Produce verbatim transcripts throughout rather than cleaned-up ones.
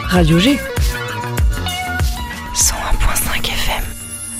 Radio G. cent un virgule cinq F M.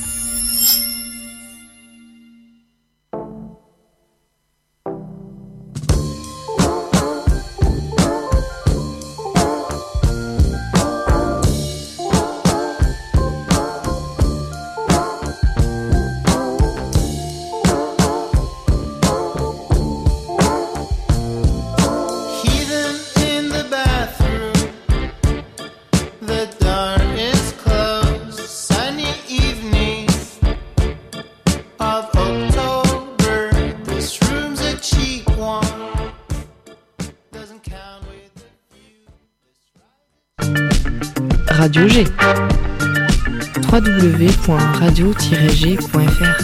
Radio G. w w w point radio tiret g point f r.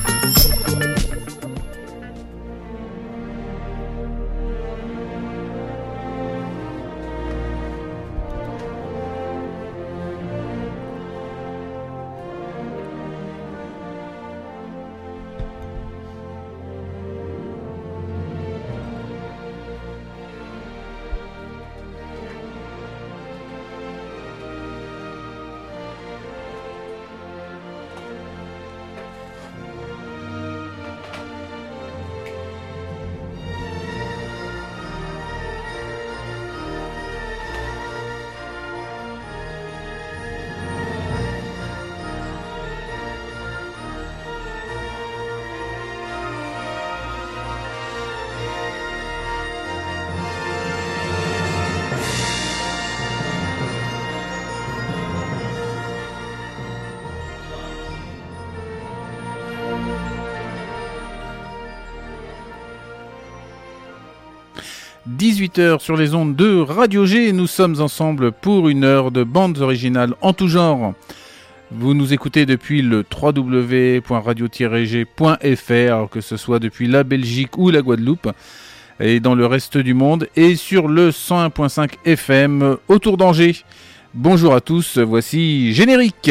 dix-huit heures sur les ondes de Radio G, nous sommes ensemble pour une heure de bandes originales en tout genre. Vous nous écoutez depuis le w w w point radio tiret g point f r, que ce soit depuis la Belgique ou la Guadeloupe, et dans le reste du monde, et sur le cent un virgule cinq F M autour d'Angers. Bonjour à tous, voici Générique.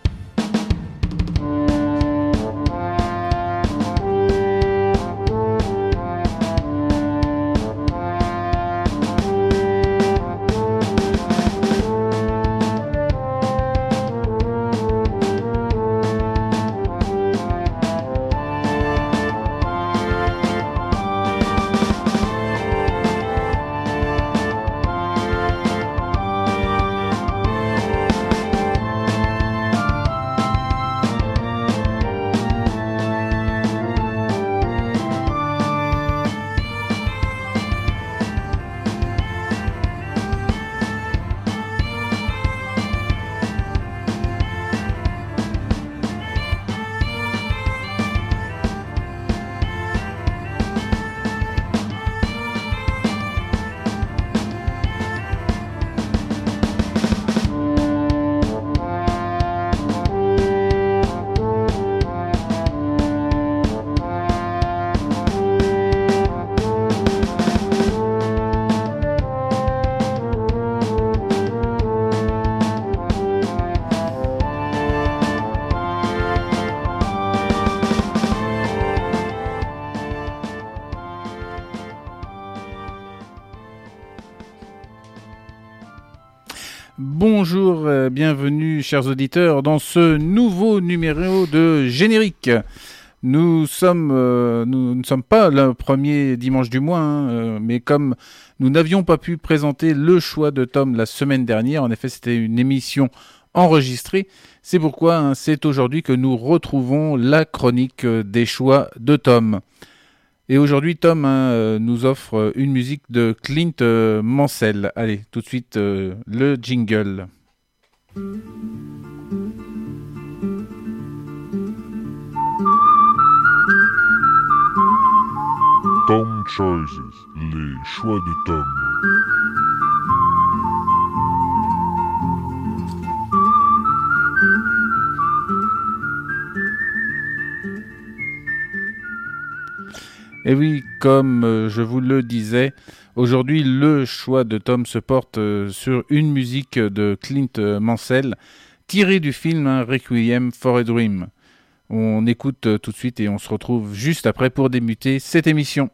Bonjour, euh, bienvenue chers auditeurs dans ce nouveau numéro de Générique. Nous sommes, euh, nous ne sommes pas le premier dimanche du mois, hein, euh, mais comme nous n'avions pas pu présenter le choix de Tom la semaine dernière, en effet c'était une émission enregistrée, c'est pourquoi hein, c'est aujourd'hui que nous retrouvons la chronique des choix de Tom. Et aujourd'hui, Tom hein, nous offre une musique de Clint euh, Mansell. Allez, tout de suite, euh, le jingle. Tom Choices, les choix de Tom. Et oui, comme euh, je vous le disais, aujourd'hui le choix de Tom se porte euh, sur une musique de Clint euh, Mansell, tirée du film hein, Requiem for a Dream. On écoute euh, tout de suite et on se retrouve juste après pour débuter cette émission.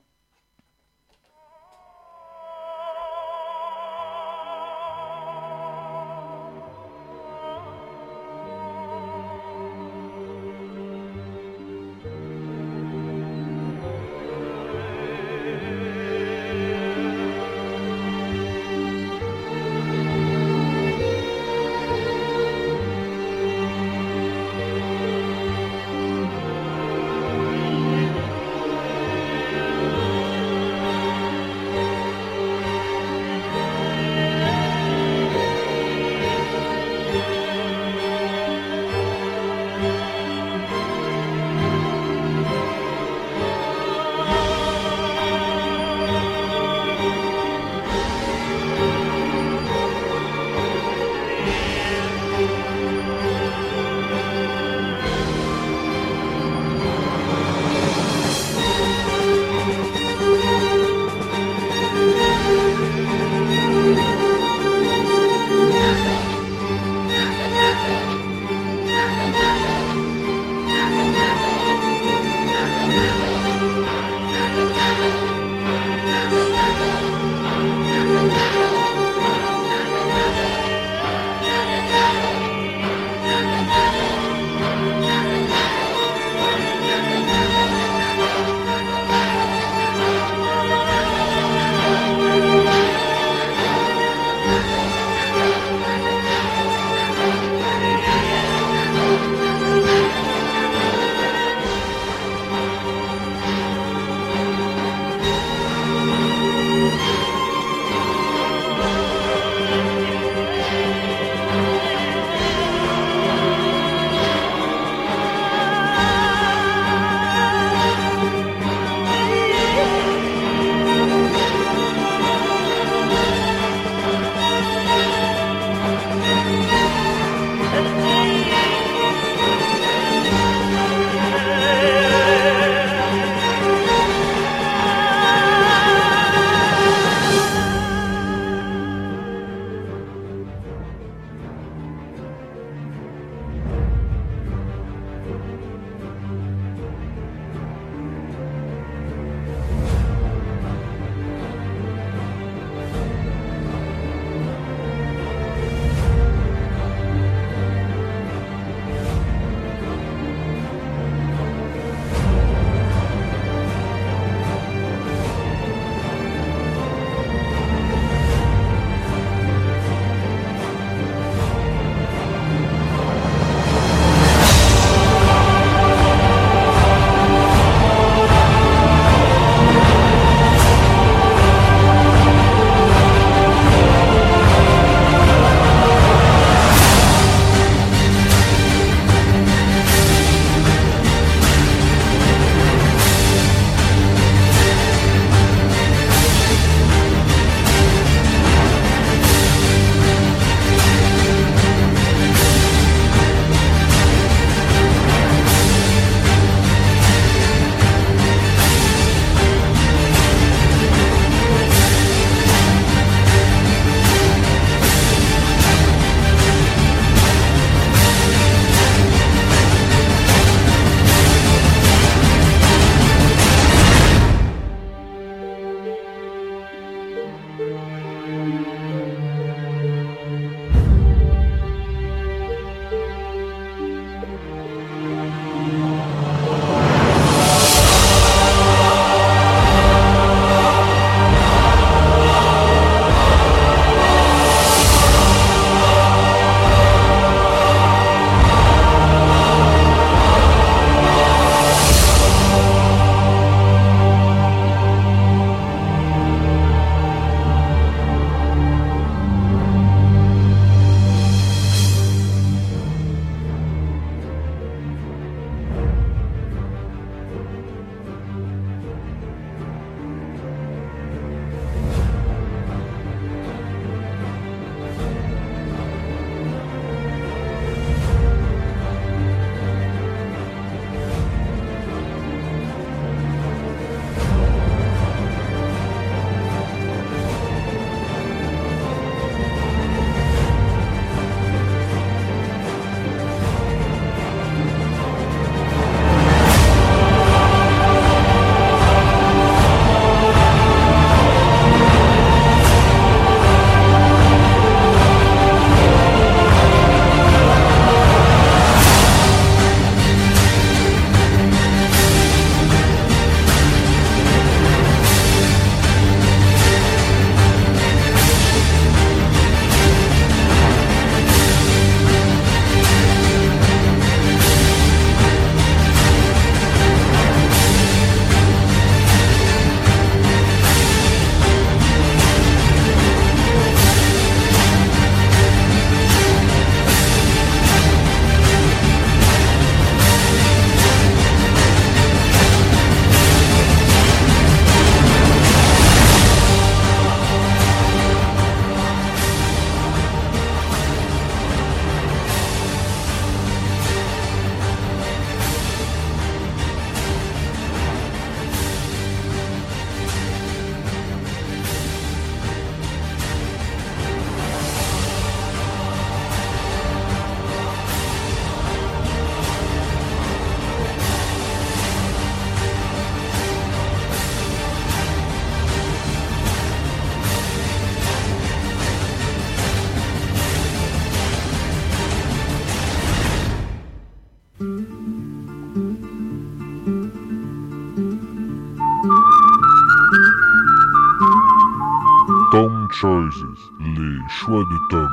Tom Choices, les choix de Tom.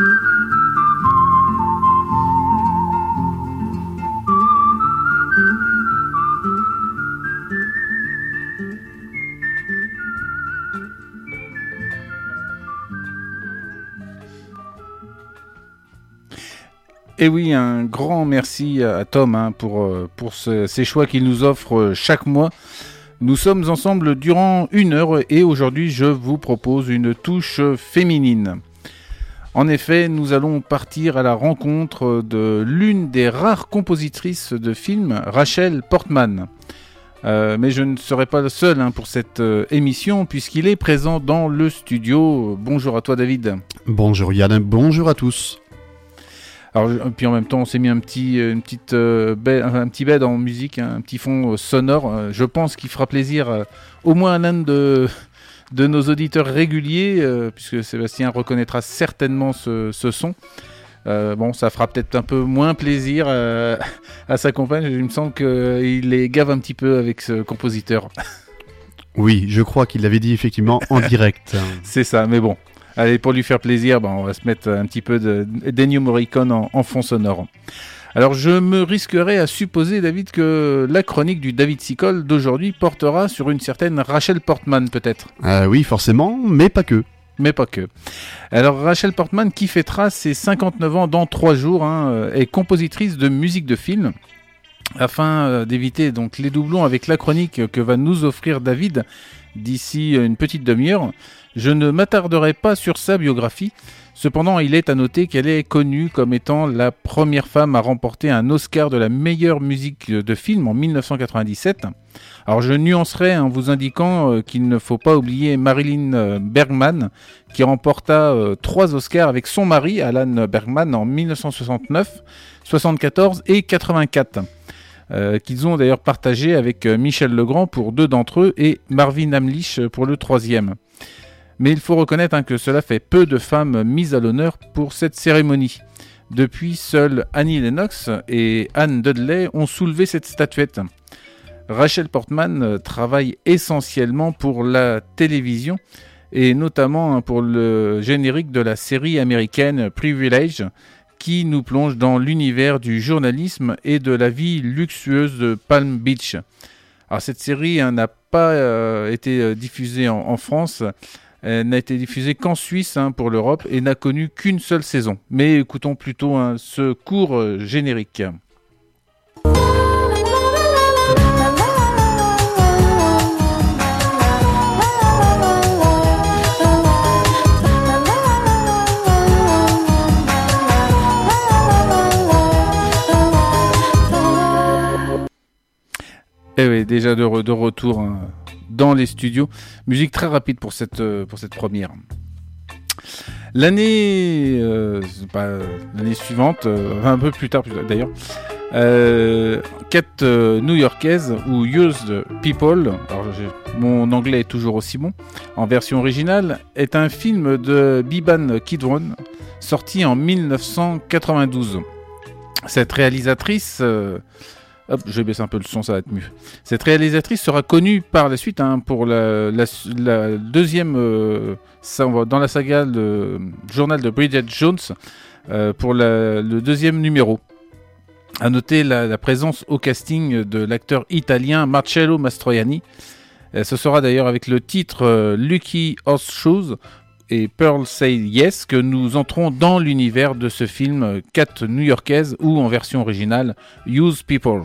Et oui, un grand merci à Tom hein, pour, pour ce, ces choix qu'il nous offre chaque mois. Nous sommes ensemble durant une heure et aujourd'hui je vous propose une touche féminine. En effet, nous allons partir à la rencontre de l'une des rares compositrices de films, Rachel Portman. Euh, mais je ne serai pas le seul hein, pour cette euh, émission puisqu'il est présent dans le studio. Bonjour à toi David. Bonjour Yann, bonjour à tous. Alors, puis en même temps, on s'est mis un petit, une petite, euh, bed, un petit bed en musique, hein, un petit fond euh, sonore. Euh, je pense qu'il fera plaisir euh, au moins à l'un de, de nos auditeurs réguliers, euh, puisque Sébastien reconnaîtra certainement ce, ce son. Euh, bon, ça fera peut-être un peu moins plaisir euh, à sa compagne. Il me semble qu'il les gave un petit peu avec ce compositeur. Oui, je crois qu'il l'avait dit effectivement en direct. C'est ça, mais bon. Allez, pour lui faire plaisir, ben, on va se mettre un petit peu de, d'Ennio Morricone en, en fond sonore. Alors, je me risquerais à supposer, David, que la chronique du David Sicole d'aujourd'hui portera sur une certaine Rachel Portman, peut-être. Euh, oui, forcément, mais pas que. Mais pas que. Alors, Rachel Portman, qui fêtera ses cinquante-neuf ans dans trois jours, hein, est compositrice de musique de film. Afin d'éviter donc les doublons avec la chronique que va nous offrir David d'ici une petite demi-heure, je ne m'attarderai pas sur sa biographie. Cependant, il est à noter qu'elle est connue comme étant la première femme à remporter un Oscar de la meilleure musique de film en dix-neuf cent quatre-vingt-dix-sept. Alors je nuancerai en vous indiquant qu'il ne faut pas oublier Marilyn Bergman, qui remporta euh, trois Oscars avec son mari, Alan Bergman, en dix-neuf cent soixante-neuf, soixante-quatorze et quatre-vingt-quatre. Euh, qu'ils ont d'ailleurs partagé avec Michel Legrand pour deux d'entre eux et Marvin Hamlisch pour le troisième. Mais il faut reconnaître hein, que cela fait peu de femmes mises à l'honneur pour cette cérémonie. Depuis, seules Annie Lennox et Anne Dudley ont soulevé cette statuette. Rachel Portman travaille essentiellement pour la télévision et notamment hein, pour le générique de la série américaine Privilege, qui nous plonge dans l'univers du journalisme et de la vie luxueuse de Palm Beach. Alors cette série hein, n'a pas euh, été euh, diffusée en, en France, elle n'a été diffusée qu'en Suisse hein, pour l'Europe et n'a connu qu'une seule saison. Mais écoutons plutôt hein, ce court euh, générique. Et oui, déjà de, re, de retour hein, dans les studios. Musique très rapide pour cette, euh, pour cette première. L'année, euh, bah, l'année suivante, euh, un peu plus tard, plus tard d'ailleurs, euh, quête euh, new-yorkaise ou Used People, alors mon anglais est toujours aussi bon, en version originale, est un film de Biban Kidron, sorti en dix-neuf cent quatre-vingt-douze. Cette réalisatrice... Euh, Hop, je vais baisser un peu le son, ça va être mieux. Cette réalisatrice sera connue par la suite hein, pour la, la, la deuxième, euh, ça, dans la saga le journal de Bridget Jones, euh, pour la, le deuxième numéro. À noter la, la présence au casting de l'acteur italien Marcello Mastroianni. Euh, ce sera d'ailleurs avec le titre euh, Lucky Horseshoes et Pearl Say Yes que nous entrons dans l'univers de ce film Cat new-yorkaise ou en version originale Use People.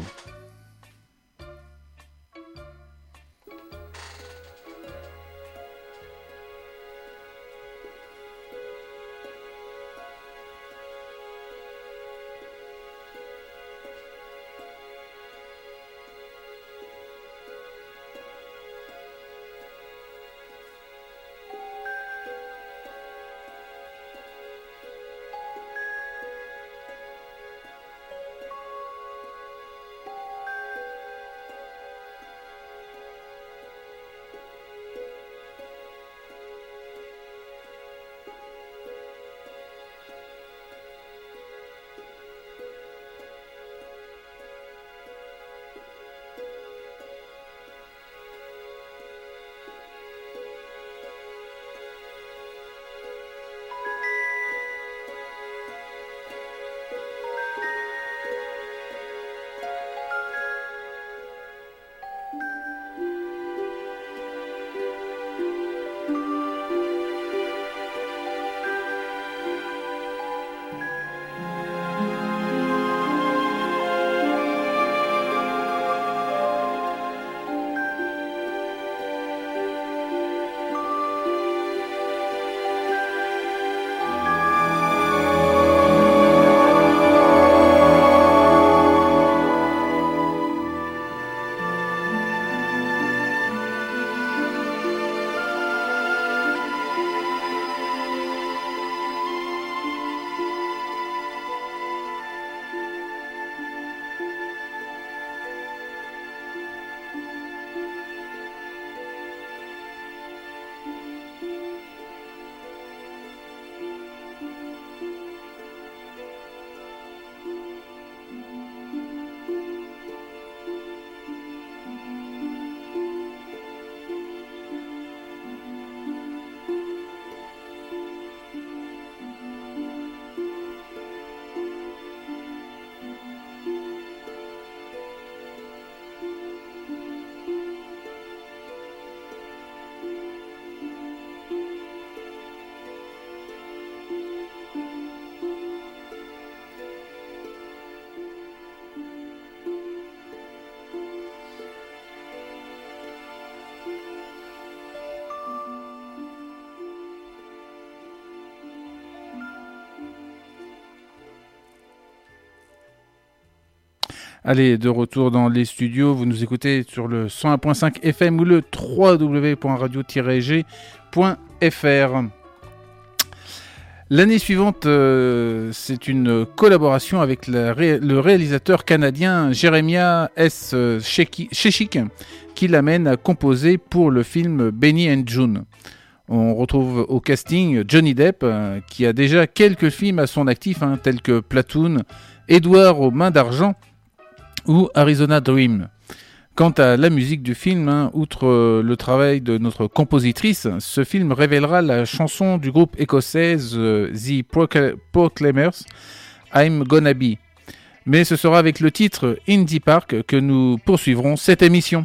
Allez, de retour dans les studios, vous nous écoutez sur le cent un point cinq F M ou le w w w point radio tiret g point f r. L'année suivante, euh, c'est une collaboration avec la ré- le réalisateur canadien Jeremiah S. Chechik qui l'amène à composer pour le film Benny and June. On retrouve au casting Johnny Depp, euh, qui a déjà quelques films à son actif, hein, tels que Platoon, Edward aux mains d'argent ou Arizona Dream. Quant à la musique du film, hein, outre euh, le travail de notre compositrice, ce film révélera la chanson du groupe écossaise euh, The Procl- Proclaimers, I'm Gonna Be. Mais ce sera avec le titre Indie Park que nous poursuivrons cette émission.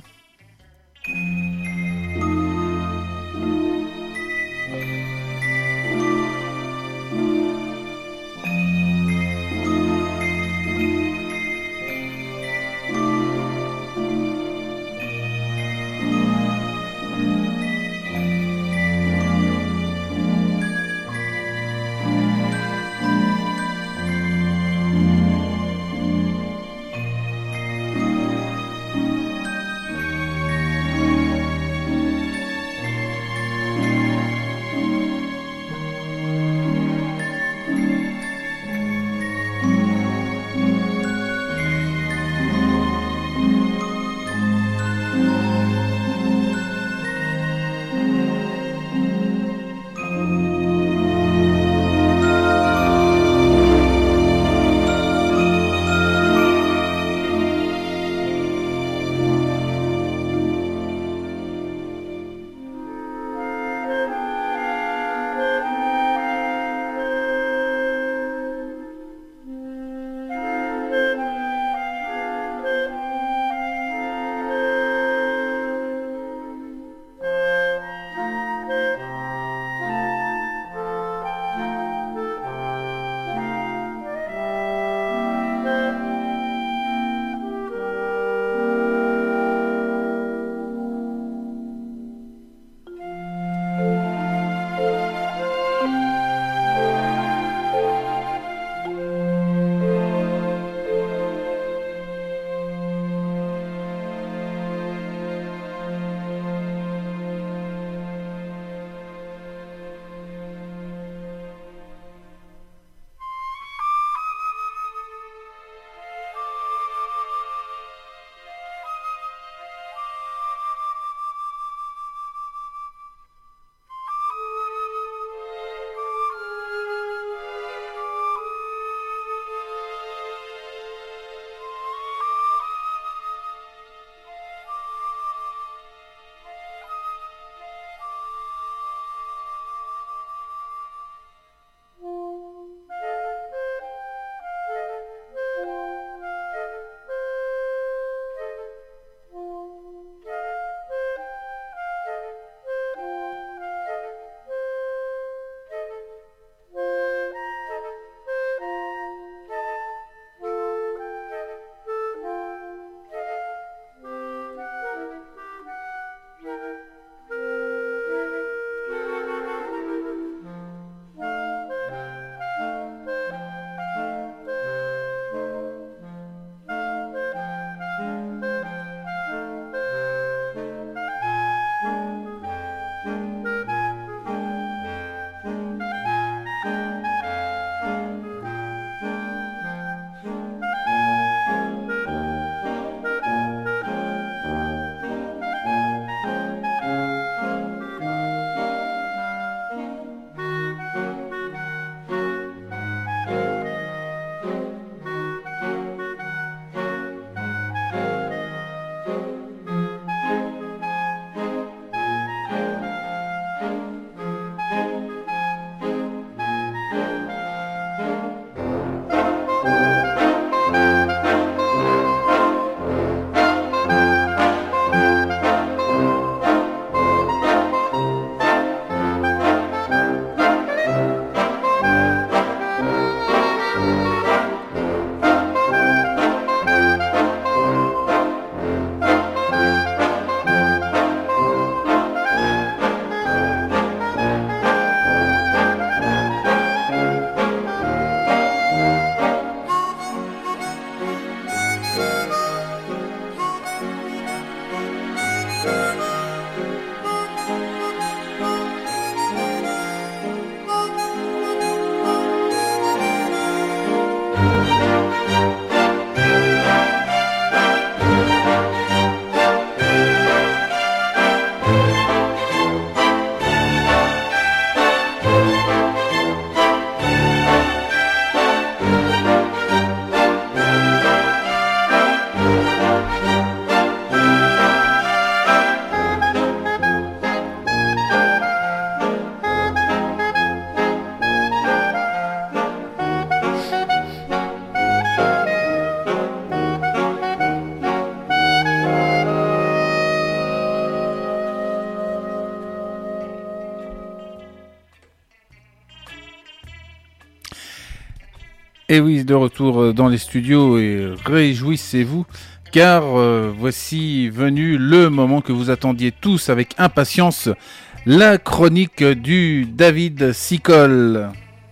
Et oui, de retour dans les studios et réjouissez-vous car euh, voici venu le moment que vous attendiez tous avec impatience, la chronique du David Sicole.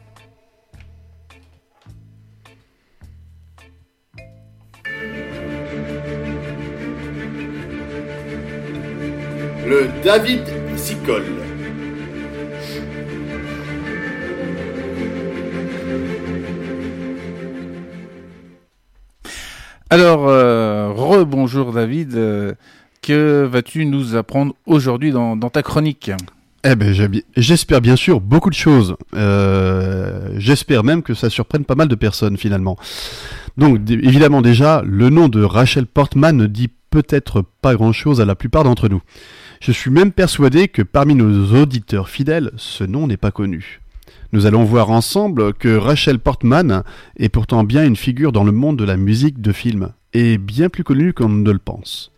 Le David Sicole. Alors, euh, rebonjour David, euh, que vas-tu nous apprendre aujourd'hui dans, dans ta chronique ? Eh ben, j'espère bien sûr beaucoup de choses. Euh, j'espère même que ça surprenne pas mal de personnes finalement. Donc, d- évidemment déjà, le nom de Rachel Portman ne dit peut-être pas grand-chose à la plupart d'entre nous. Je suis même persuadé que parmi nos auditeurs fidèles, ce nom n'est pas connu. Nous allons voir ensemble que Rachel Portman est pourtant bien une figure dans le monde de la musique de film, et bien plus connue qu'on ne le pense.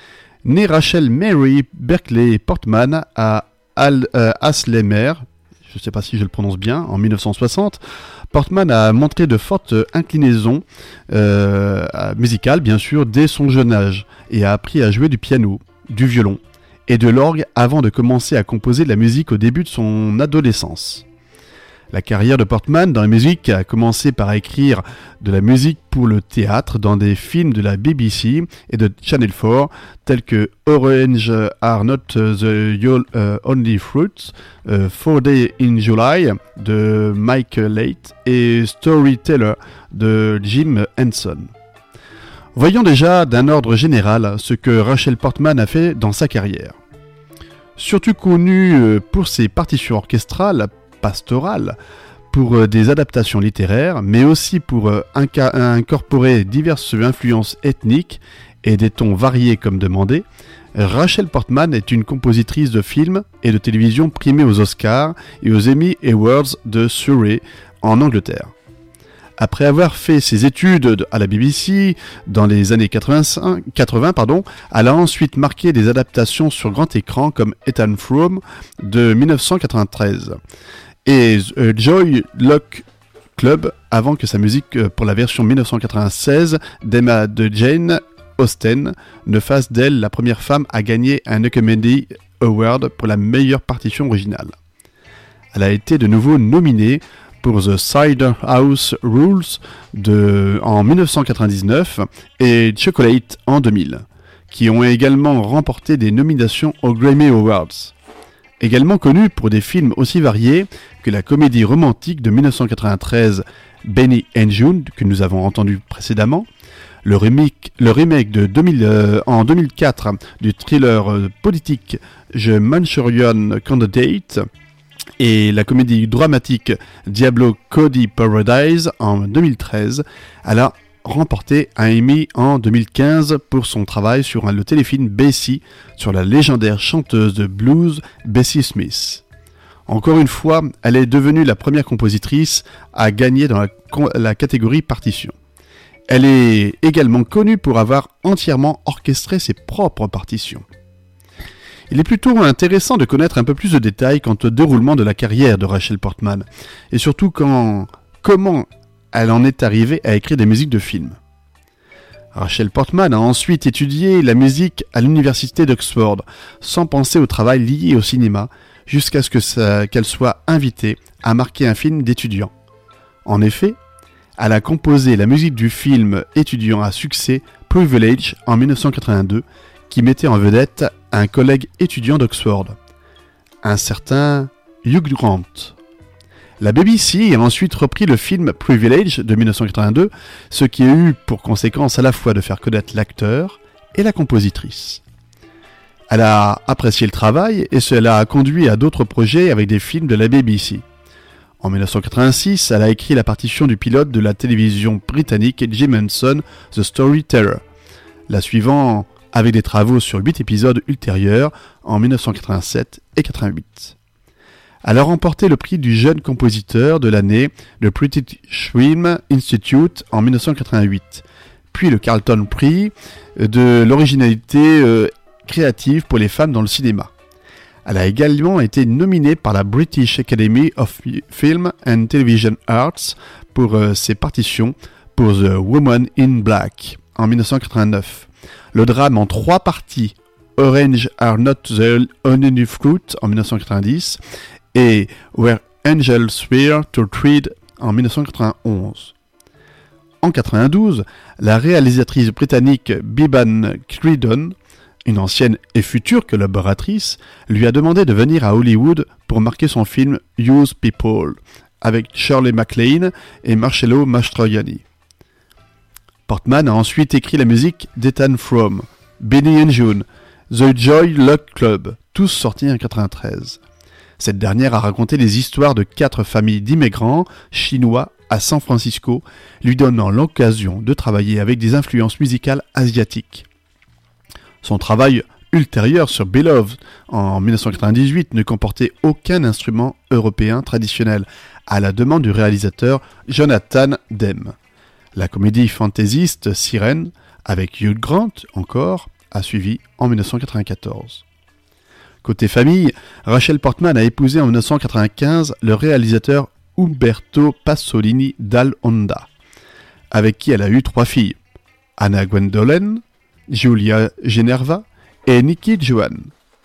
Née Rachel Mary Berkeley Portman à Al, euh, Haslemere, je ne sais pas si je le prononce bien, en dix-neuf cent soixante, Portman a montré de fortes inclinaisons euh, musicales, bien sûr, dès son jeune âge, et a appris à jouer du piano, du violon et de l'orgue avant de commencer à composer de la musique au début de son adolescence. La carrière de Portman dans la musique a commencé par écrire de la musique pour le théâtre dans des films de la B B C et de Channel four, tels que Orange Are Not the uh, Only Fruits, uh, Four Days in July de Mike Leight et Storyteller de Jim Henson. Voyons déjà d'un ordre général ce que Rachel Portman a fait dans sa carrière. Surtout connue pour ses partitions orchestrales, pastorales, pour des adaptations littéraires, mais aussi pour inca- incorporer diverses influences ethniques et des tons variés comme demandé, Rachel Portman est une compositrice de films et de télévision primée aux Oscars et aux Emmy Awards de Surrey en Angleterre. Après avoir fait ses études à la B B C dans les années quatre-vingt-cinq, quatre-vingts, pardon, elle a ensuite marqué des adaptations sur grand écran comme Ethan Frome de dix-neuf cent quatre-vingt-treize et euh, Joy Luck Club avant que sa musique pour la version dix-neuf cent quatre-vingt-seize d'Emma de Jane Austen ne fasse d'elle la première femme à gagner un Academy Award pour la meilleure partition originale. Elle a été de nouveau nominée pour The Cider House Rules de, en dix-neuf cent quatre-vingt-dix-neuf et Chocolate en deux mille, qui ont également remporté des nominations aux Grammy Awards. Également connue pour des films aussi variés que la comédie romantique de dix-neuf cent quatre-vingt-treize Benny and June, que nous avons entendu précédemment, le remake, le remake de deux mille, euh, en deux mille quatre du thriller euh, politique The Manchurian Candidate, et la comédie dramatique Diablo Cody Paradise en deux mille treize. Elle a remporté un Emmy en deux mille quinze pour son travail sur un, le téléfilm Bessie sur la légendaire chanteuse de blues Bessie Smith. Encore une fois, elle est devenue la première compositrice à gagner dans la, la catégorie partition. Elle est également connue pour avoir entièrement orchestré ses propres partitions. Il est plutôt intéressant de connaître un peu plus de détails quant au déroulement de la carrière de Rachel Portman, et surtout quand, comment elle en est arrivée à écrire des musiques de films. Rachel Portman a ensuite étudié la musique à l'université d'Oxford, sans penser au travail lié au cinéma, jusqu'à ce que ça, qu'elle soit invitée à marquer un film d'étudiant. En effet, elle a composé la musique du film étudiant à succès Privilege en dix-neuf cent quatre-vingt-deux, qui mettait en vedette un collègue étudiant d'Oxford, un certain Hugh Grant. La B B C a ensuite repris le film Privilege de dix-neuf cent quatre-vingt-deux, ce qui a eu pour conséquence à la fois de faire connaître l'acteur et la compositrice. Elle a apprécié le travail et cela a conduit à d'autres projets avec des films de la B B C. En dix-neuf cent quatre-vingt-six, elle a écrit la partition du pilote de la télévision britannique Jim Henson, The Storyteller, la suivant avec des travaux sur huit épisodes ultérieurs en dix-neuf cent quatre-vingt-sept et quatre-vingt-huit. Elle a remporté le prix du jeune compositeur de l'année, le British Film Institute en dix-neuf cent quatre-vingt-huit, puis le Carlton Prix de l'originalité euh, créative pour les femmes dans le cinéma. Elle a également été nominée par la British Academy of Film and Television Arts pour euh, ses partitions pour The Woman in Black en dix-neuf cent quatre-vingt-neuf. Le drame en trois parties Orange Are Not the Only Fruit en dix-neuf cent quatre-vingt-dix et Where Angels Swear to Tread en dix-neuf cent quatre-vingt-onze. En quatre-vingt-douze, la réalisatrice britannique Beeban Cridon, une ancienne et future collaboratrice, lui a demandé de venir à Hollywood pour marquer son film Use People avec Shirley MacLaine et Marcello Mastroianni. Portman a ensuite écrit la musique d'Ethan Frome, Benny and June, The Joy Luck Club, tous sortis en quatre-vingt-treize. Cette dernière a raconté les histoires de quatre familles d'immigrants chinois à San Francisco, lui donnant l'occasion de travailler avec des influences musicales asiatiques. Son travail ultérieur sur Beloved en dix-neuf cent quatre-vingt-dix-huit ne comportait aucun instrument européen traditionnel, à la demande du réalisateur Jonathan Demme. La comédie fantaisiste Sirène, avec Hugh Grant encore, a suivi en dix-neuf cent quatre-vingt-quatorze. Côté famille, Rachel Portman a épousé en dix-neuf cent quatre-vingt-quinze le réalisateur Umberto Pasolini dal Honda, avec qui elle a eu trois filles, Anna Gwendolen, Giulia Generva et Nikki Johan.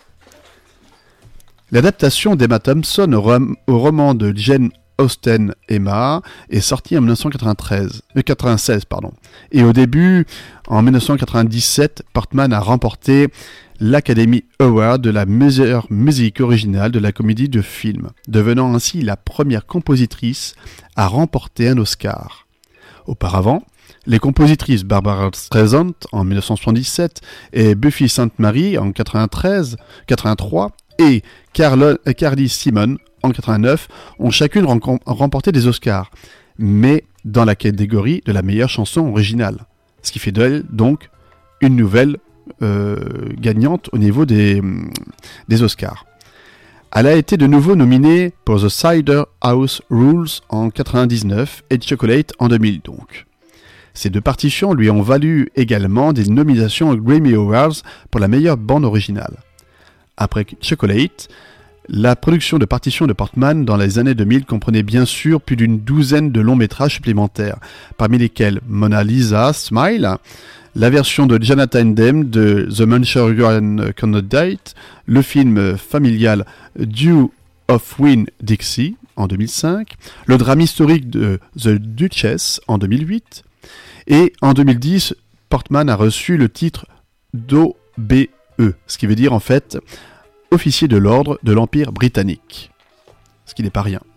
L'adaptation d'Emma Thompson au, rom- au roman de Jane Austen Emma est sortie en dix-neuf cent quatre-vingt-treize, euh, quatre-vingt-seize. Pardon. Et au début, en dix-neuf cent quatre-vingt-dix-sept, Portman a remporté l'Academy Award de la meilleure musique originale de la comédie de film, devenant ainsi la première compositrice à remporter un Oscar. Auparavant, les compositrices Barbara Streisand en dix-neuf cent soixante-dix-sept et Buffy Sainte-Marie en quatre-vingt-treize, quatre-vingt-trois et Carlo, Carly Simon en quatre-vingt-neuf ont chacune ren- remporté des Oscars, mais dans la catégorie de la meilleure chanson originale, ce qui fait d'elle donc une nouvelle euh, gagnante au niveau des, des Oscars. Elle a été de nouveau nominée pour The Cider House Rules en quatre-vingt-dix-neuf et Chocolate en deux mille donc. Ces deux partitions lui ont valu également des nominations aux Grammy Awards pour la meilleure bande originale. Après Chocolate, la production de partitions de Portman dans les années deux mille comprenait bien sûr plus d'une douzaine de longs métrages supplémentaires, parmi lesquels Mona Lisa Smile, la version de Jonathan Demme de The Manchurian Candidate, le film familial Dew of Winn-Dixie en deux mille cinq, le drame historique de The Duchess en deux mille huit, et en deux mille dix, Portman a reçu le titre d'O B E, ce qui veut dire en fait officier de l'ordre de l'Empire britannique, ce qui n'est pas rien.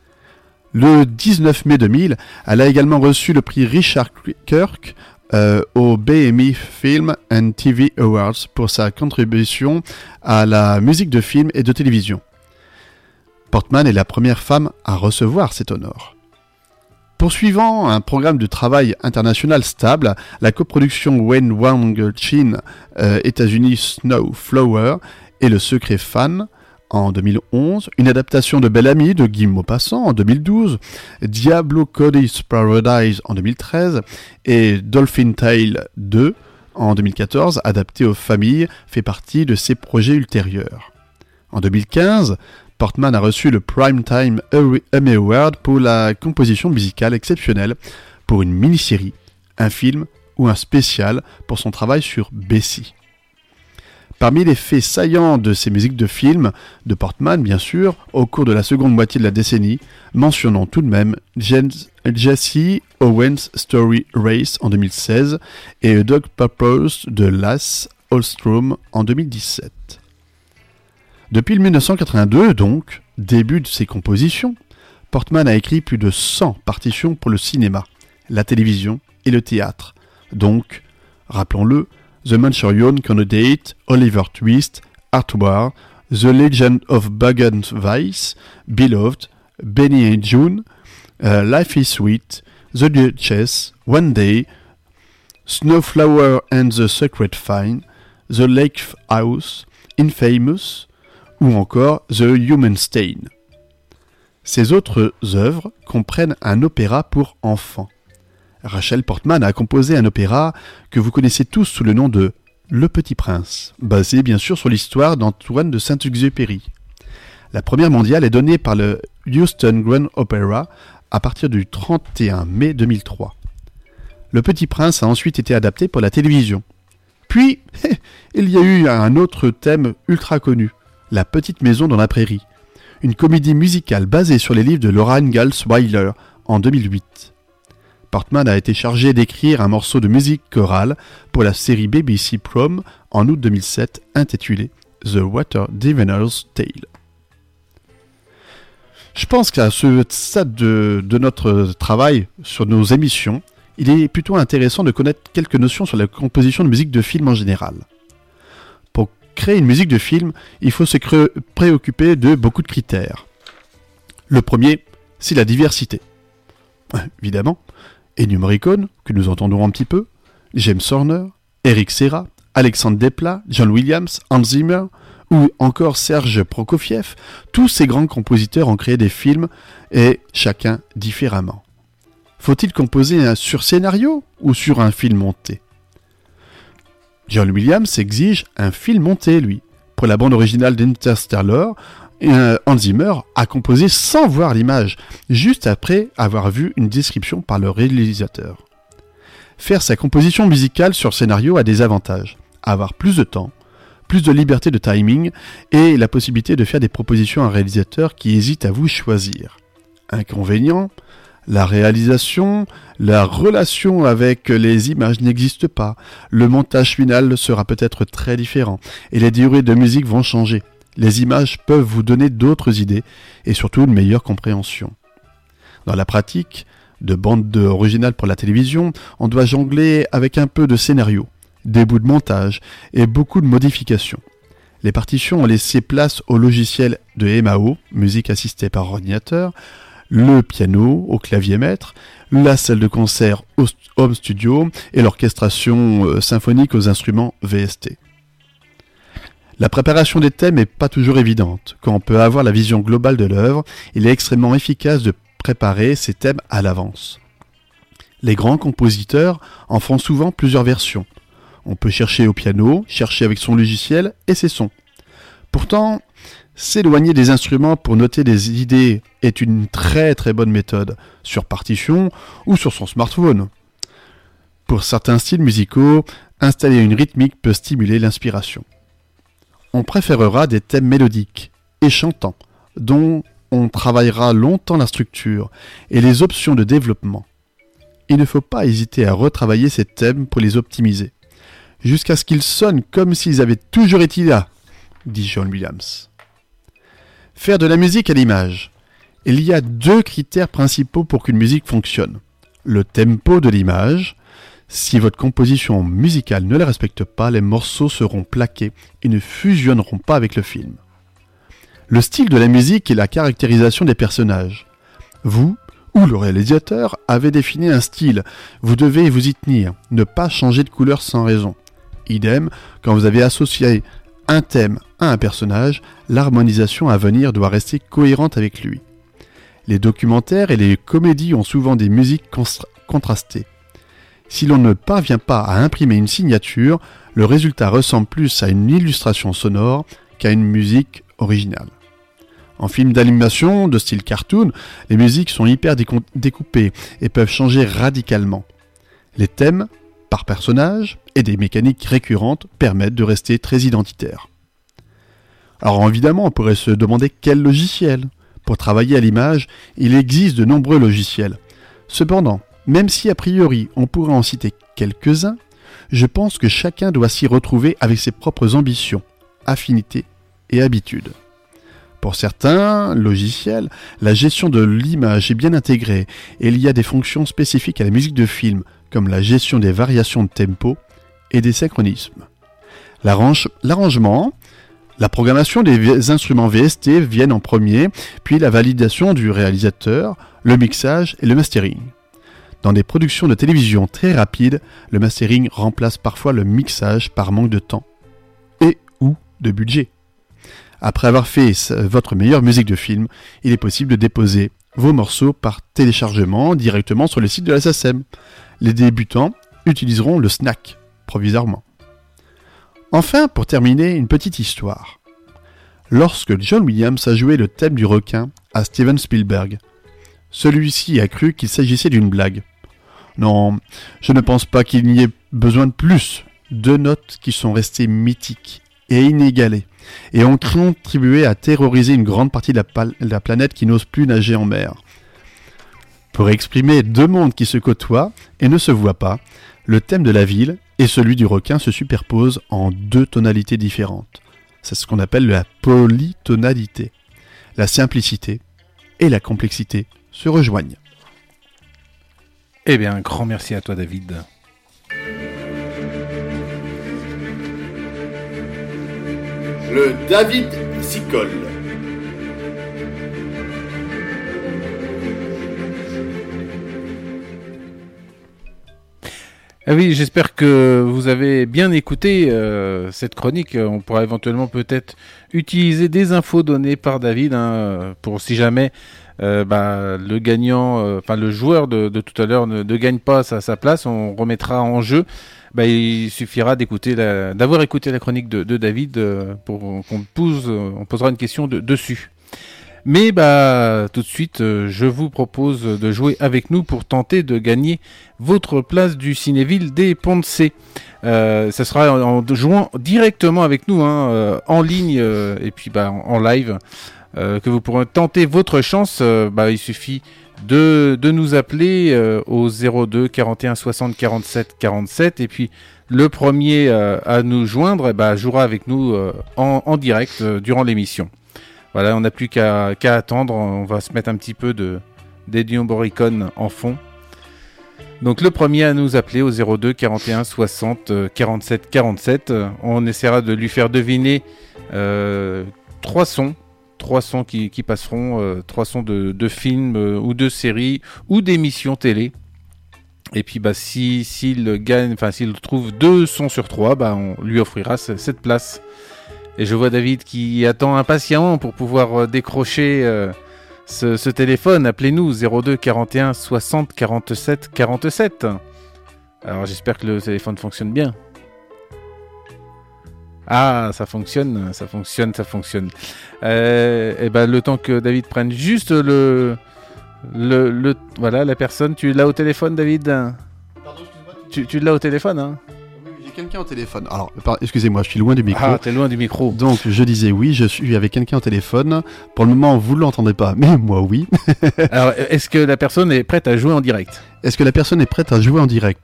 Le dix-neuf mai deux mille, elle a également reçu le prix Richard Kirk euh, au B M I Film and T V Awards pour sa contribution à la musique de film et de télévision. Portman est la première femme à recevoir cet honneur. Poursuivant un programme de travail international stable, la coproduction Wen Wang Chin, euh, États-Unis Snowflower et Le Secret Fan en deux mille onze, une adaptation de Belle Amie de Guy Maupassant en deux mille douze, Diablo Cody's Paradise en deux mille treize et Dolphin Tale deux en deux mille quatorze, adapté aux familles, fait partie de ses projets ultérieurs. En deux mille quinze, Portman a reçu le Primetime Emmy Award pour la composition musicale exceptionnelle pour une mini-série, un film ou un spécial pour son travail sur Bessie. Parmi les faits saillants de ces musiques de film, de Portman bien sûr, au cours de la seconde moitié de la décennie, mentionnons tout de même Jesse Owens' Story Race en deux mille seize et A Dog Purpose de Lasse Hallström en deux mille dix-sept. Depuis le dix-neuf cent quatre-vingt-deux, donc, début de ses compositions, Portman a écrit plus de cent partitions pour le cinéma, la télévision et le théâtre. Donc, rappelons-le, The Manchurian Candidate, Oliver Twist, Artwar, The Legend of Buggins Vice, Beloved, Benny and June, uh, Life is Sweet, The Duchess, One Day, Snowflower and the Secret Fine, The Lake House, Infamous, ou encore The Human Stain. Ces autres œuvres comprennent un opéra pour enfants. Rachel Portman a composé un opéra que vous connaissez tous sous le nom de Le Petit Prince, basé bien sûr sur l'histoire d'Antoine de Saint-Exupéry. La première mondiale est donnée par le Houston Grand Opera à partir du trente et un mai deux mille trois. Le Petit Prince a ensuite été adapté pour la télévision. Puis, il y a eu un autre thème ultra connu, La Petite Maison dans la Prairie, une comédie musicale basée sur les livres de Laura Ingalls Wilder en deux mille huit. Portman a été chargé d'écrire un morceau de musique chorale pour la série B B C Prom en août deux mille sept intitulé The Water Diviner's Tale. Je pense qu'à ce stade de, de notre travail sur nos émissions, il est plutôt intéressant de connaître quelques notions sur la composition de musique de film en général. Pour créer une musique de film, il faut se cré- préoccuper de beaucoup de critères. Le premier, c'est la diversité. Évidemment, Ennio Morricone, que nous entendons un petit peu, James Horner, Eric Serra, Alexandre Desplat, John Williams, Hans Zimmer, ou encore Serge Prokofiev, tous ces grands compositeurs ont créé des films, et chacun différemment. Faut-il composer sur scénario ou sur un film monté ? John Williams exige un film monté, lui. Pour la bande originale d'Interstellar, Hans Zimmer a composé sans voir l'image, juste après avoir vu une description par le réalisateur. Faire sa composition musicale sur scénario a des avantages. Avoir plus de temps, plus de liberté de timing et la possibilité de faire des propositions à un réalisateur qui hésite à vous choisir. Inconvénient, la réalisation, la relation avec les images n'existe pas, le montage final sera peut-être très différent et les durées de musique vont changer. Les images peuvent vous donner d'autres idées et surtout une meilleure compréhension. Dans la pratique, de bande originale pour la télévision, on doit jongler avec un peu de scénario, des bouts de montage et beaucoup de modifications. Les partitions ont laissé place au logiciel de M A O, musique assistée par ordinateur, le piano au clavier maître, la salle de concert au home studio et l'orchestration euh, symphonique aux instruments V S T. La préparation des thèmes n'est pas toujours évidente. Quand on peut avoir la vision globale de l'œuvre, il est extrêmement efficace de préparer ces thèmes à l'avance. Les grands compositeurs en font souvent plusieurs versions. On peut chercher au piano, chercher avec son logiciel et ses sons. Pourtant, s'éloigner des instruments pour noter des idées est une très très bonne méthode, sur partition ou sur son smartphone. Pour certains styles musicaux, installer une rythmique peut stimuler l'inspiration. On préférera des thèmes mélodiques et chantants, dont on travaillera longtemps la structure et les options de développement. Il ne faut pas hésiter à retravailler ces thèmes pour les optimiser, jusqu'à ce qu'ils sonnent comme s'ils avaient toujours été là, dit John Williams. Faire de la musique à l'image. Il y a deux critères principaux pour qu'une musique fonctionne. Le tempo de l'image. Si votre composition musicale ne les respecte pas, les morceaux seront plaqués et ne fusionneront pas avec le film. Le style de la musique et la caractérisation des personnages. Vous, ou le réalisateur, avez défini un style. Vous devez vous y tenir, ne pas changer de couleur sans raison. Idem, quand vous avez associé un thème à un personnage, l'harmonisation à venir doit rester cohérente avec lui. Les documentaires et les comédies ont souvent des musiques constra- contrastées. Si l'on ne parvient pas à imprimer une signature, le résultat ressemble plus à une illustration sonore qu'à une musique originale. En film d'animation de style cartoon, les musiques sont hyper décou- découpées et peuvent changer radicalement. Les thèmes, par personnage, et des mécaniques récurrentes permettent de rester très identitaires. Alors évidemment, on pourrait se demander quel logiciel. Pour travailler à l'image, il existe de nombreux logiciels. Cependant, même si a priori on pourrait en citer quelques-uns, je pense que chacun doit s'y retrouver avec ses propres ambitions, affinités et habitudes. Pour certains logiciels, la gestion de l'image est bien intégrée et il y a des fonctions spécifiques à la musique de film, comme la gestion des variations de tempo et des synchronismes. L'arrange- l'arrangement, la programmation des instruments V S T viennent en premier, puis la validation du réalisateur, le mixage et le mastering. Dans des productions de télévision très rapides, le mastering remplace parfois le mixage par manque de temps et ou de budget. Après avoir fait votre meilleure musique de film, il est possible de déposer vos morceaux par téléchargement directement sur le site de la S A C E M. Les débutants utiliseront le Snack, provisoirement. Enfin, pour terminer, une petite histoire. Lorsque John Williams a joué le thème du requin à Steven Spielberg, celui-ci a cru qu'il s'agissait d'une blague. Non, je ne pense pas qu'il n'y ait besoin de plus. Deux notes qui sont restées mythiques et inégalées, et ont contribué à terroriser une grande partie de la, pal- de la planète qui n'ose plus nager en mer. Pour exprimer deux mondes qui se côtoient et ne se voient pas, le thème de la ville et celui du requin se superposent en deux tonalités différentes. C'est ce qu'on appelle la polytonalité. La simplicité et la complexité se rejoignent. Eh bien, un grand merci à toi, David. Le David s'y colle. Ah oui, j'espère que vous avez bien écouté euh, cette chronique. On pourra éventuellement peut-être utiliser des infos données par David hein, pour si jamais euh, bah, le gagnant, enfin euh, le joueur de, de tout à l'heure ne, ne gagne pas sa, sa place, on remettra en jeu. Bah, il suffira d'écouter la, d'avoir écouté la chronique de, de David euh, pour qu'on pose, on posera une question de, dessus. Mais bah tout de suite, euh, je vous propose de jouer avec nous pour tenter de gagner votre place du Cinéville des Ponts-de-Cé. Euh, ça sera en, en jouant directement avec nous, hein, euh, en ligne euh, et puis bah en, en live, euh, que vous pourrez tenter votre chance. Euh, bah il suffit de de nous appeler euh, au zéro deux quarante et un soixante quarante-sept quarante-sept et puis le premier euh, à nous joindre, eh bah jouera avec nous euh, en, en direct euh, durant l'émission. Voilà, on n'a plus qu'à, qu'à attendre. On va se mettre un petit peu de d'Ennio Morricone en fond. Donc le premier à nous appeler au zéro deux quarante et un soixante quarante-sept quarante-sept. On essaiera de lui faire deviner euh, trois sons. Trois sons qui, qui passeront. Euh, trois sons de, de films euh, ou de séries ou d'émissions télé. Et puis bah, si, s'il gagne, enfin s'il trouve deux sons sur trois, bah, on lui offrira c- cette place. Et je vois David qui attend impatiemment pour pouvoir euh, décrocher euh, ce, ce téléphone. Appelez-nous zéro deux quarante et un soixante quarante-sept quarante-sept. Alors j'espère que le téléphone fonctionne bien. Ah, ça fonctionne, ça fonctionne, ça fonctionne. Euh, et ben le temps que David prenne juste le, le, le voilà la personne. Tu l'as au téléphone, David ? Pardon, excuse-moi. Tu, tu l'as au téléphone, hein ? J'ai quelqu'un au téléphone. Alors, par- excusez-moi, je suis loin du micro. Ah, t'es loin du micro. Donc, je disais oui, je suis avec quelqu'un au téléphone. Pour le moment, vous ne l'entendez pas, mais moi, oui. Alors, est-ce que la personne est prête à jouer en direct ? Est-ce que la personne est prête à jouer en direct ?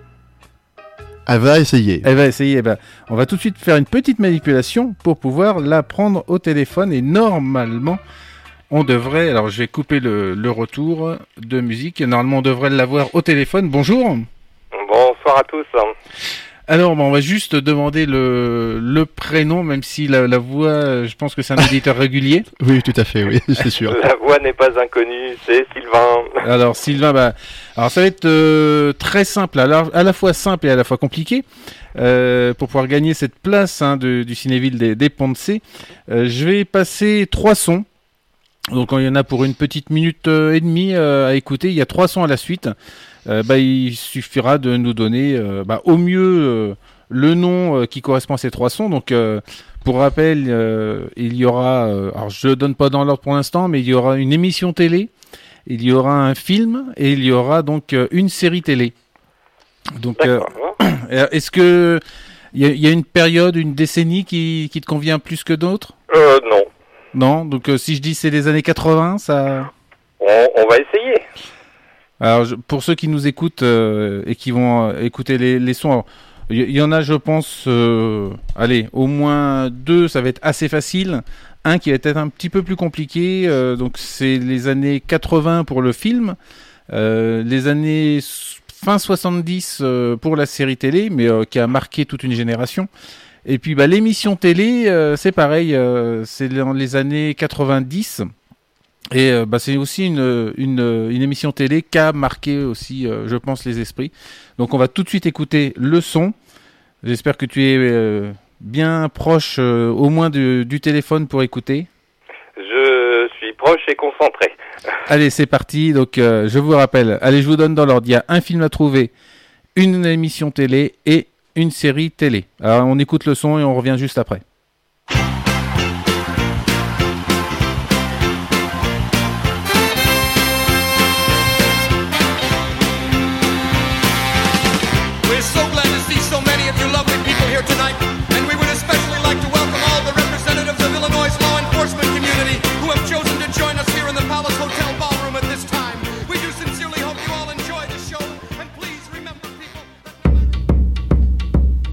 Elle va essayer. Elle va essayer. Ben, on va tout de suite faire une petite manipulation pour pouvoir la prendre au téléphone. Et normalement, on devrait... Alors, je vais couper le, le retour de musique. Normalement, on devrait l'avoir au téléphone. Bonjour. Bonsoir à tous. Alors, bon, on va juste demander le, le prénom, même si la, la voix, je pense que c'est un éditeur régulier. Oui, tout à fait, oui, c'est sûr. La voix n'est pas inconnue, c'est Sylvain. Alors, Sylvain, bah, alors ça va être euh, très simple, alors, à la fois simple et à la fois compliqué. Euh, pour pouvoir gagner cette place hein, de, du Cinéville des, des Ponts-de-Cé, euh, je vais passer trois sons. Donc, il y en a pour une petite minute euh, et demie euh, à écouter. Il y a trois sons à la suite. Euh, bah, il suffira de nous donner euh, bah, au mieux euh, le nom euh, qui correspond à ces trois sons. Donc, euh, pour rappel, euh, il y aura, euh, alors je ne le donne pas dans l'ordre pour l'instant, mais il y aura une émission télé, il y aura un film et il y aura donc euh, une série télé. Donc, euh, est-ce que il y, y a une période, une décennie qui, qui te convient plus que d'autres ? Euh, non. Non, donc euh, si je dis c'est les années quatre-vingts, ça... On, on va essayer. Alors, je, pour ceux qui nous écoutent euh, et qui vont euh, écouter les, les sons, il y, y en a, je pense, euh, allez, au moins deux, ça va être assez facile. Un qui va être un petit peu plus compliqué, euh, donc c'est les années quatre-vingts pour le film, euh, les années fin soixante-dix euh, pour la série télé, mais euh, qui a marqué toute une génération. Et puis bah, l'émission télé, euh, c'est pareil, euh, c'est dans les années quatre-vingt-dix. Et euh, bah, c'est aussi une, une, une émission télé qui a marqué aussi, euh, je pense, les esprits. Donc on va tout de suite écouter le son. J'espère que tu es euh, bien proche euh, au moins du, du téléphone pour écouter. Je suis proche et concentré. Allez, c'est parti. Donc euh, je vous rappelle, allez, je vous donne dans l'ordre. Il y a un film à trouver, une émission télé et une série télé. Alors on écoute le son et on revient juste après. We're so glad to see so many of you lovely people here tonight, and we would especially like to welcome all the representatives of Illinois' law enforcement community who have chosen to join us here in the Palace Hotel Ballroom at this time. We do sincerely hope you all enjoy the show, and please remember, people, that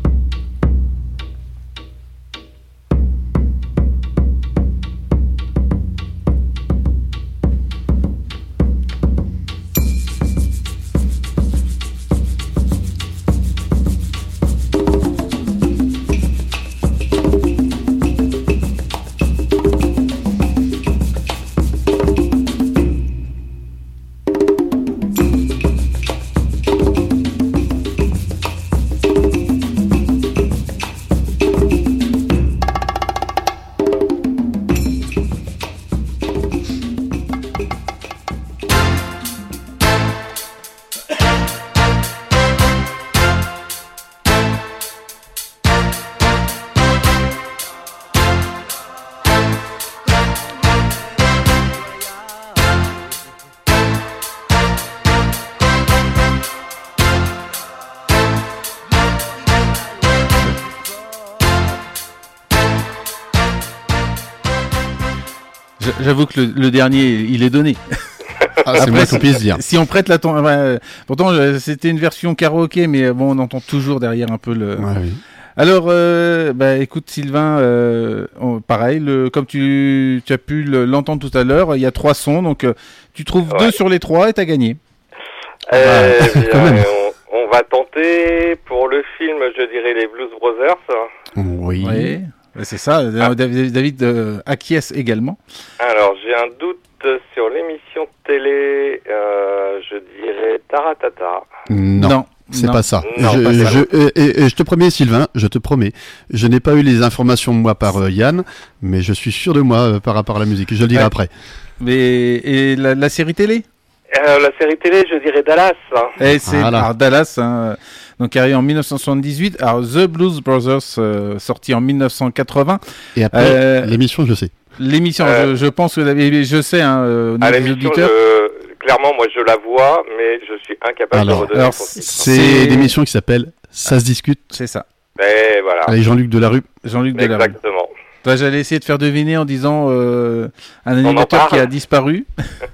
J'avoue que le, le dernier, il est donné. Ah, c'est moins qu'on puisse dire. Si on prête l'attention, ouais, pourtant euh, c'était une version karaoké, mais bon, on entend toujours derrière un peu le. Ouais, oui. Alors, euh, bah, écoute Sylvain, euh, on- pareil, le, comme tu, tu as pu le- l'entendre tout à l'heure, il y a trois sons, donc euh, tu trouves Ouais. deux sur les trois et t'as gagné. Euh, Ah, bien, quand même. on, on va tenter pour le film, je dirais les Blues Brothers. Oui. Oui, bah, c'est ça. Ah. David, David euh, acquiesce également. Alors, j'ai un doute sur l'émission télé, euh, je dirais Taratata. Non. C'est non. pas ça. Non, je, pas ça. je- et, et- et je te promets, Sylvain, je te promets, je n'ai pas eu les informations moi par euh, Yann, mais je suis sûr de moi euh, par rapport à la musique. Je le dirai Ouais. après. Mais, et la, la série télé Euh, la série télé, je dirais Dallas. Et c'est Voilà. alors, Dallas, hein, donc arrivé en dix-neuf cent soixante-dix-huit. Alors The Blues Brothers, euh, sorti en mille neuf cent quatre-vingts. Et après, Euh, l'émission, je sais. L'émission, Euh, je, je pense que vous l'avez- je sais, hein, euh, au À niveau des l'émission, auditeurs. je- clairement, moi, je la vois, mais je suis incapable Alors, de redonner alors, son titre. C'est C'est- l'émission qui s'appelle Ça se discute C'est ça. Mais voilà, avec Jean-Luc Delarue. Jean-Luc Delarue. exactement. Toi, j'allais essayer de faire deviner en disant euh, un en animateur qui parle. a disparu.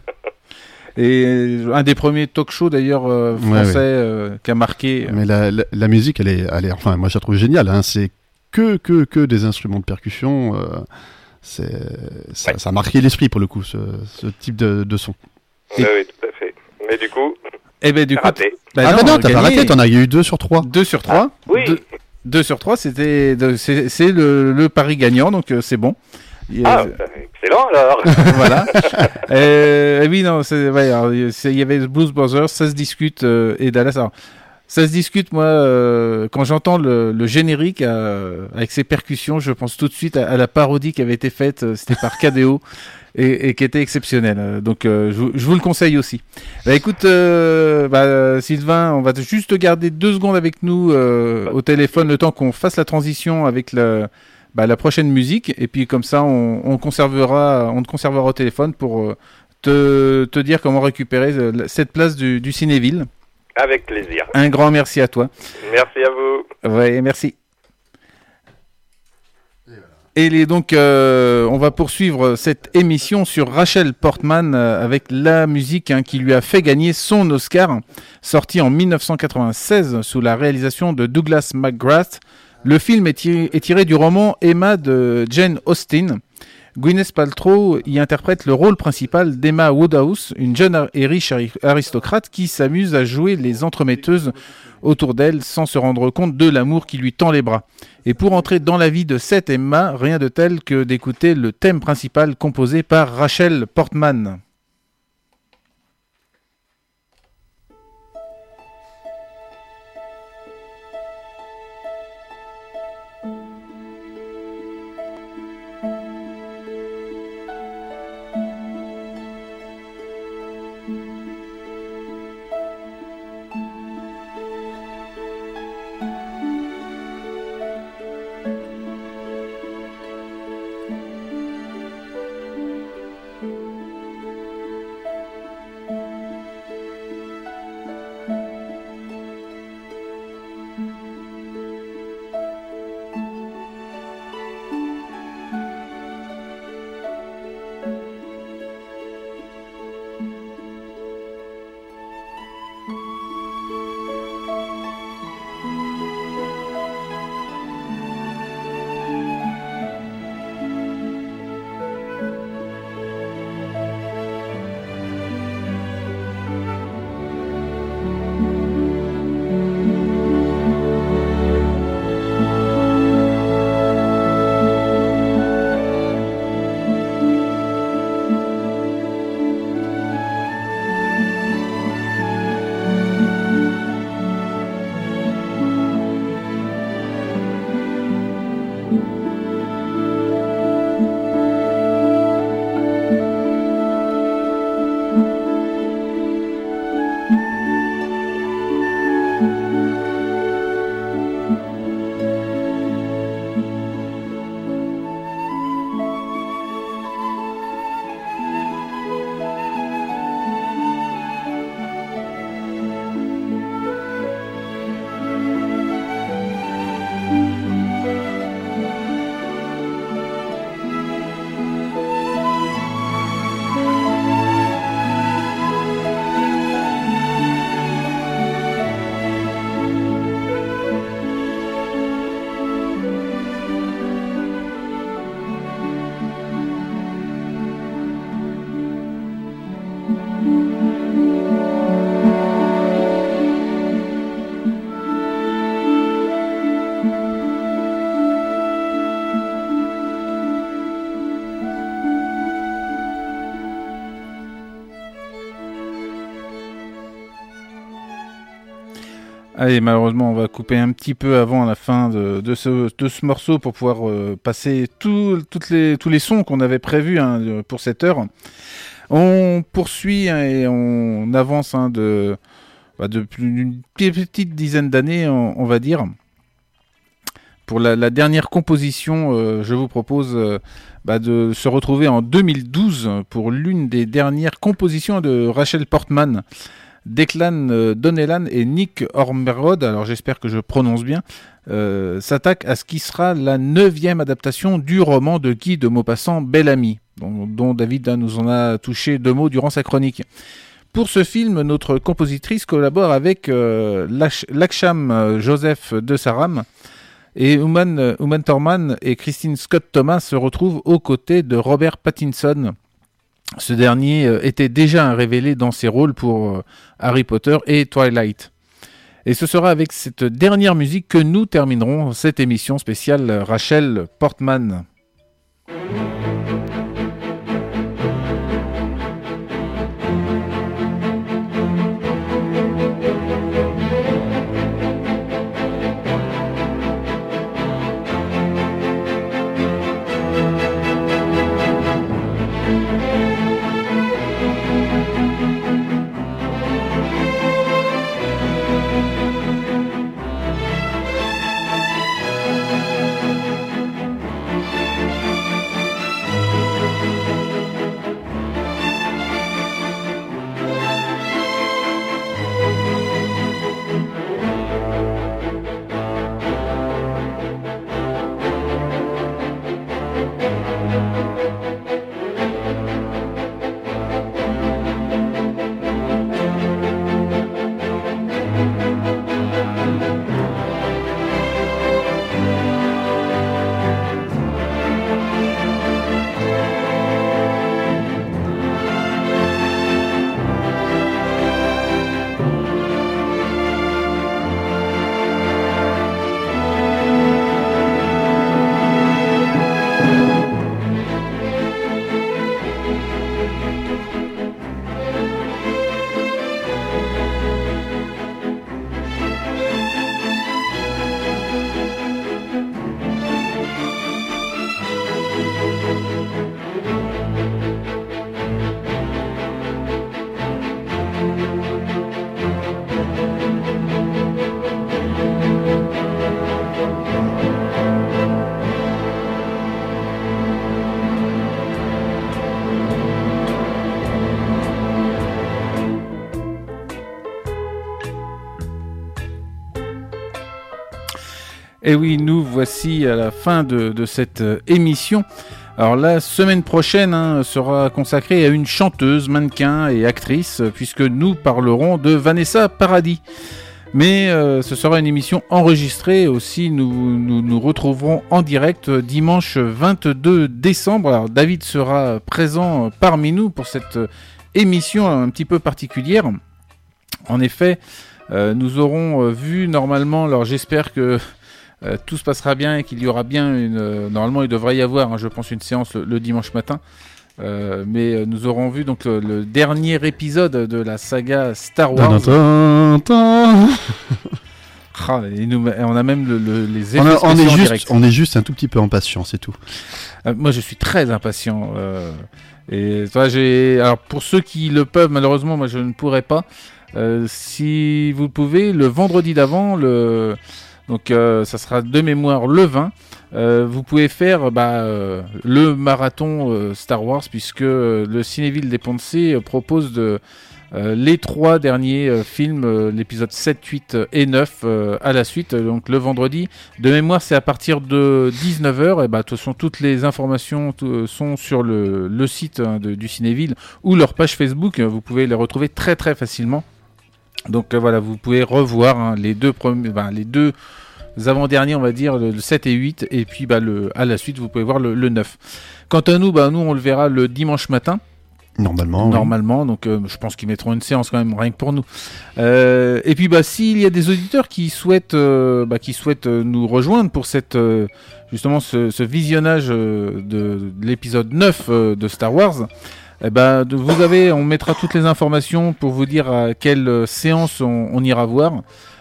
Et euh, un des premiers talk shows d'ailleurs euh, Ouais, français ouais. euh, qui a marqué. euh, Mais la, la, la musique, elle est, elle est, enfin, moi, je la trouve géniale. Hein. C'est que, que, que des instruments de percussion. euh, c'est, ça, Ouais. ça a marqué l'esprit pour le coup, ce, ce type de, de son. Oui, oui, tout à fait. Mais du coup, Eh ben du c'est coup, raté. bah ah, bah non, t'as pas gagné. raté, t'en as eu deux sur trois. Deux sur trois. Oui. Deux, deux sur trois, c'était, de- c'est, c'est le, le pari gagnant, donc euh, c'est bon. Il y a- Ah, bah, excellent alors. voilà. Euh, oui, non, c'est, ouais, alors, c'est- il y avait Blues Brothers, ça se discute euh, et Dallas. Alors, ça se discute, moi, euh, quand j'entends le, le générique euh, avec ses percussions, je pense tout de suite à, à la parodie qui avait été faite, euh, c'était par K D O. Et, et qui était exceptionnelle. Euh, Donc, euh, je, vous- je vous le conseille aussi. Bah, écoute, euh, bah, Sylvain, on va te- juste te garder deux secondes avec nous euh, au téléphone, le temps qu'on fasse la transition avec le, bah, la prochaine musique. Et puis, comme ça, on, on conservera, on te conservera au téléphone pour euh, te, te dire comment récupérer euh, cette place du, du Cinéville. Avec plaisir. Un grand merci à toi. Merci à vous. Ouais, merci. Et les- donc, euh, on va poursuivre cette émission sur Rachel Portman euh, avec la musique hein, qui lui a fait gagner son Oscar, sorti en mille neuf cent quatre-vingt-seize sous la réalisation de Douglas McGrath. Le film est tiré, est tiré du roman Emma de Jane Austen. Gwyneth Paltrow y interprète le rôle principal d'Emma Woodhouse, une jeune et riche ari- aristocrate qui s'amuse à jouer les entremetteuses autour d'elle sans se rendre compte de l'amour qui lui tend les bras. Et pour entrer dans la vie de cette Emma, rien de tel que d'écouter le thème principal composé par Rachel Portman. Thank Allez, malheureusement, on va couper un petit peu avant la fin de, de, ce, de ce morceau pour pouvoir euh, passer tout, toutes les, tous les sons qu'on avait prévus hein, pour cette heure. On poursuit hein, et on avance hein, de, bah, de plus d'une petite dizaine d'années, on, on va dire. Pour la, la dernière composition, euh, je vous propose euh, bah, de se retrouver en deux mille douze pour l'une des dernières compositions de Rachel Portman. Declan euh, Donnellan et Nick Ormerod, alors j'espère que je prononce bien, euh, s'attaquent à ce qui sera la neuvième adaptation du roman de Guy de Maupassant, Bel Ami, dont, dont David hein, nous en a touché deux mots durant sa chronique. Pour ce film, notre compositrice collabore avec euh, Laksham euh, Joseph de Saram, et Uma, Uma Thurman et Christine Scott Thomas se retrouvent aux côtés de Robert Pattinson. Ce dernier euh, était déjà révélé dans ses rôles pour euh, Harry Potter et Twilight. Et ce sera avec cette dernière musique que nous terminerons cette émission spéciale Rachel Portman. Et oui, nous voici à la fin de, de cette euh, émission. Alors la semaine prochaine hein, sera consacrée à une chanteuse, mannequin et actrice, puisque nous parlerons de Vanessa Paradis. Mais euh, ce sera une émission enregistrée aussi, nous, nous nous retrouverons en direct dimanche vingt-deux décembre. Alors David sera présent parmi nous pour cette émission un petit peu particulière. En effet, euh, nous aurons vu normalement, alors j'espère que Euh, tout se passera bien et qu'il y aura bien une... Euh, normalement, il devrait y avoir, hein, je pense, une séance le, le dimanche matin. Euh, mais euh, nous aurons vu donc le, le dernier épisode de la saga Star Wars. Ah, et nous, on a même le, le, les effets on, a, spéciaux on est en juste, direct. On est juste un tout petit peu impatient, c'est tout. Euh, moi, je suis très impatient. Euh, et toi, j'ai... Alors, pour ceux qui le peuvent, malheureusement, moi, je ne pourrai pas. Euh, si vous pouvez, le vendredi d'avant, le... Donc euh, ça sera de mémoire le vingt. Euh, vous pouvez faire bah, euh, le marathon euh, Star Wars puisque euh, le Cinéville des Poncés euh, propose de, euh, les trois derniers euh, films, euh, l'épisode sept, huit et neuf euh, à la suite. Donc le vendredi, de mémoire c'est à partir de dix-neuf heures. Et bah, de toute façon toutes les informations t- sont sur le, le site hein, de, du Cinéville ou leur page Facebook. Vous pouvez les retrouver très très facilement. Donc euh, voilà, vous pouvez revoir hein, les deux premiers, bah, les deux avant-derniers, on va dire, le, le sept et huit, et puis bah, le, à la suite, vous pouvez voir le, le neuf. Quant à nous, bah, nous, on le verra le dimanche matin. Normalement. Normalement, oui. Donc euh, je pense qu'ils mettront une séance quand même, rien que pour nous. Euh, et puis, bah, s'il y a des auditeurs qui souhaitent, euh, bah, qui souhaitent euh, nous rejoindre pour cette, euh, justement ce, ce visionnage euh, de, de l'épisode neuf euh, de Star Wars, eh ben, de, vous avez, on mettra toutes les informations pour vous dire à quelle euh, séance on, on ira voir.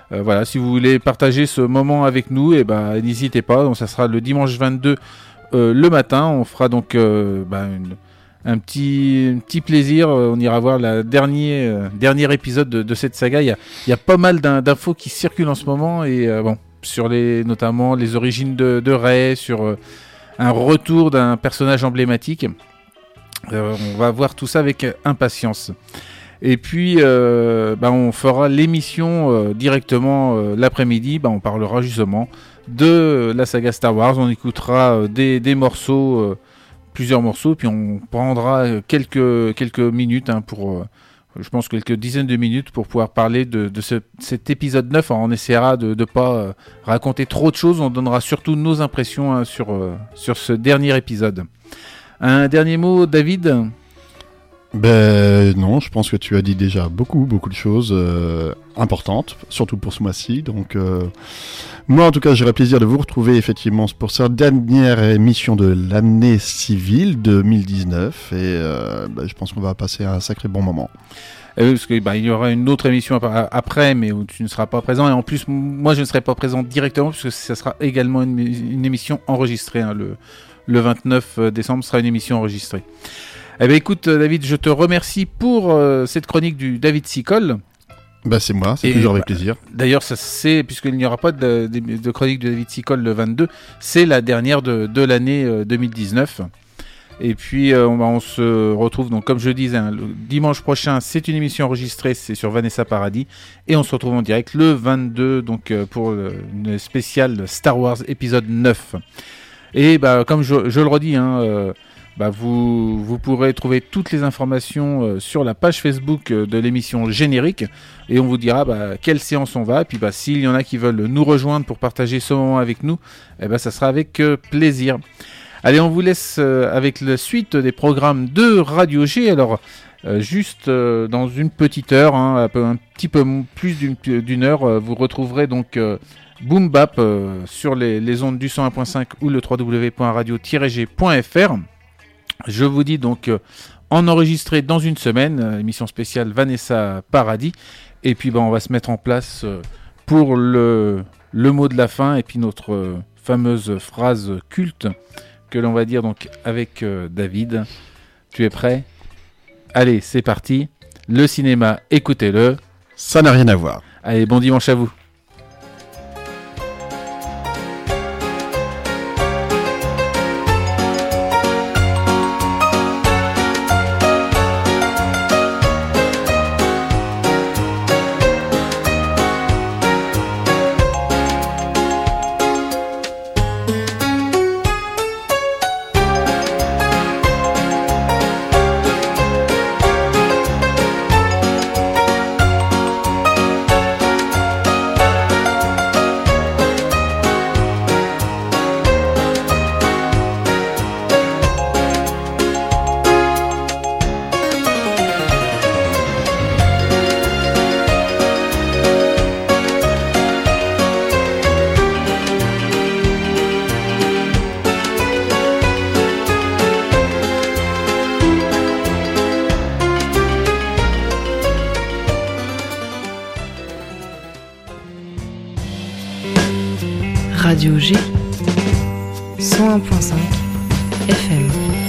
Euh, voilà, si vous voulez partager ce moment avec nous, et ben n'hésitez pas. Donc ça sera le dimanche vingt-deux euh, le matin. On fera donc euh, bah, une, un petit un petit plaisir. On ira voir le dernier euh, dernier épisode de, de cette saga. Il y a il y a pas mal d'in- d'infos qui circulent en ce moment et euh, bon sur les notamment les origines de, de Rey, sur euh, un retour d'un personnage emblématique. Euh, on va voir tout ça avec impatience. Et puis, euh, bah, on fera l'émission euh, directement euh, l'après-midi. Bah, on parlera justement de la saga Star Wars. On écoutera euh, des, des morceaux, euh, plusieurs morceaux, puis on prendra quelques, quelques minutes hein, pour, euh, je pense quelques dizaines de minutes pour pouvoir parler de, de ce, cet épisode neuf. Alors, on essaiera de ne pas euh, raconter trop de choses. On donnera surtout nos impressions hein, sur, euh, sur ce dernier épisode. Un dernier mot, David ? Ben non, je pense que tu as dit déjà beaucoup, beaucoup de choses euh, importantes, surtout pour ce mois-ci. Donc, euh, moi en tout cas, j'aurais plaisir de vous retrouver effectivement pour cette dernière émission de l'année civile deux mille dix-neuf. Et euh, ben, je pense qu'on va passer un sacré bon moment. Et oui, parce qu'il bah, y aura une autre émission après, mais où tu ne seras pas présent. Et en plus, moi, je ne serai pas présent directement, puisque ça sera également une, une émission enregistrée. Hein, le, le vingt-neuf décembre sera une émission enregistrée. Eh bien, écoute, David, je te remercie pour euh, cette chronique du David Sicole. Bah, c'est moi, c'est Et toujours avec bah, plaisir. D'ailleurs, ça, c'est, puisqu'il n'y aura pas de, de, de chronique de David Sicole le vingt-deux, c'est la dernière de, de l'année euh, deux mille dix-neuf. Et puis, euh, on, bah, on se retrouve, donc, comme je disais, hein, le dimanche prochain, c'est une émission enregistrée, c'est sur Vanessa Paradis. Et on se retrouve en direct le vingt-deux, donc, euh, pour euh, une spéciale Star Wars épisode neuf. Et bah, comme je, je le redis, hein, euh, bah vous, vous pourrez trouver toutes les informations euh, sur la page Facebook euh, de l'émission Générique et on vous dira bah, quelle séance on va. Et puis bah, s'il y en a qui veulent nous rejoindre pour partager ce moment avec nous, eh bah, ça sera avec euh, plaisir. Allez, on vous laisse euh, avec la suite des programmes de Radio G. Alors, euh, juste euh, dans une petite heure, hein, un, peu, un petit peu plus d'une, d'une heure, euh, vous retrouverez donc euh, Boom Bap euh, sur les, les ondes du cent un point cinq ou le w w w point radio tiret g point f r. Je vous dis donc euh, en enregistré dans une semaine, euh, émission spéciale Vanessa Paradis. Et puis bah, on va se mettre en place euh, pour le, le mot de la fin et puis notre euh, fameuse phrase culte que l'on va dire donc avec euh, David. Tu es prêt ? Allez, c'est parti. Le cinéma, écoutez-le. Ça n'a rien à voir. Allez, bon dimanche à vous. Radio G, cent un point cinq F M.